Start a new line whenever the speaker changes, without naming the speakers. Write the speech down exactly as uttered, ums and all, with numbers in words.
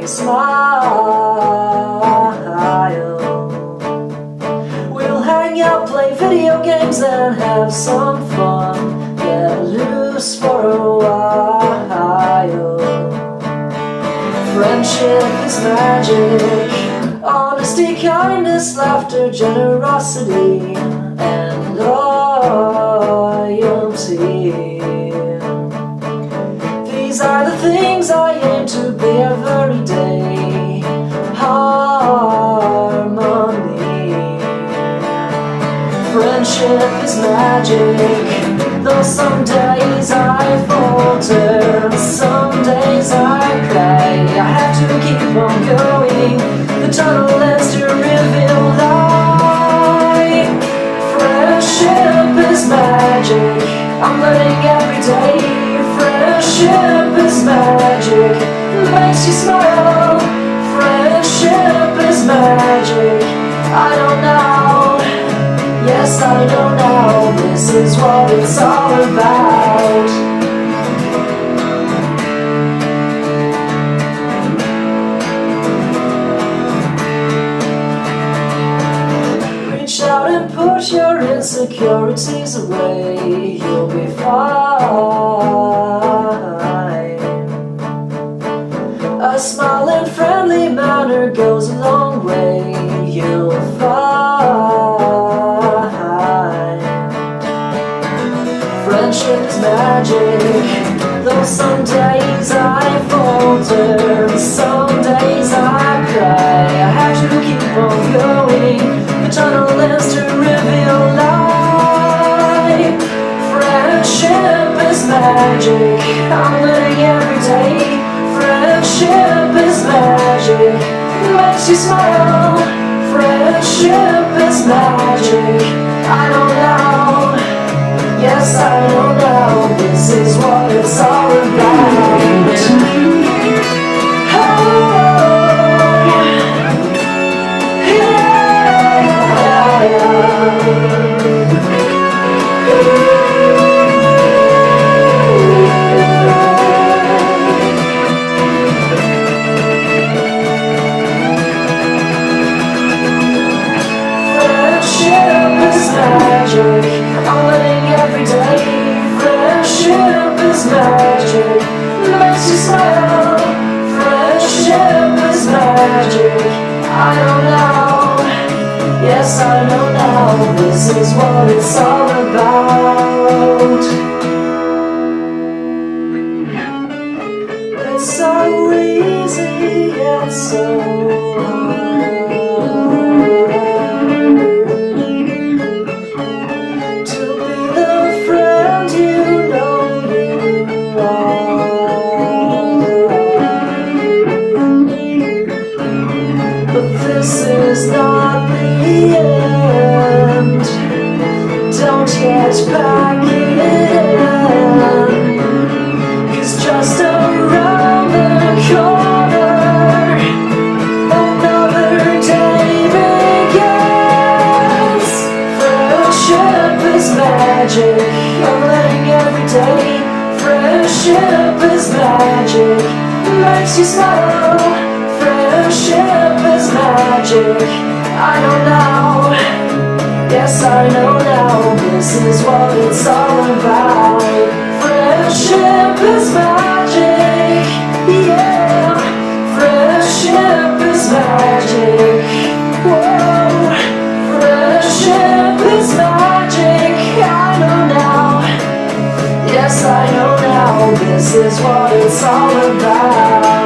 smile. We'll hang out, play video games and have some fun. Get loose for a while. Friendship is magic. Honesty, kindness, laughter, generosity, and loyalty. These are the things I aim to be every day. Harmony. Friendship is magic. Though some days I falter, some days I cry, I have to keep on going. The tunnel ends to reveal light. Friendship is magic. I'm learning every day. Friendship is magic. Makes you smile. Friendship is magic. I don't know. Yes, I don't know. This is what it's all about. Reach out and put your insecurities away. You'll be fine. A smile and friendly manner goes a long way. You'll find friendship is magic. Though some days I falter, some days I cry, I have to keep on going. The tunnel ends to reveal light. Friendship is magic. I'm learning every day. Friendship is magic. Makes you smile. Friendship is magic. I don't know. Yes, I don't know. This is what it's all about. Oh, Friendship is magic. I'm learning every day. Friendship is magic. Makes you smile. Friendship is magic. I don't know. Yes, I don't know. This is what it's all about. It's so easy yet so hard to be the friend you know you are. But this is not the end. Don't yet pack it in, 'cause just around the corner another day begins. Friendship is magic. I'm learning every day. Friendship is magic. Makes you smile. Friendship is magic. I don't know. Yes, I know now. This is what it's all about. Friendship is magic. Yeah. Friendship is magic. Whoa. Friendship is magic. I know now. Yes, I know now. This is what it's all about.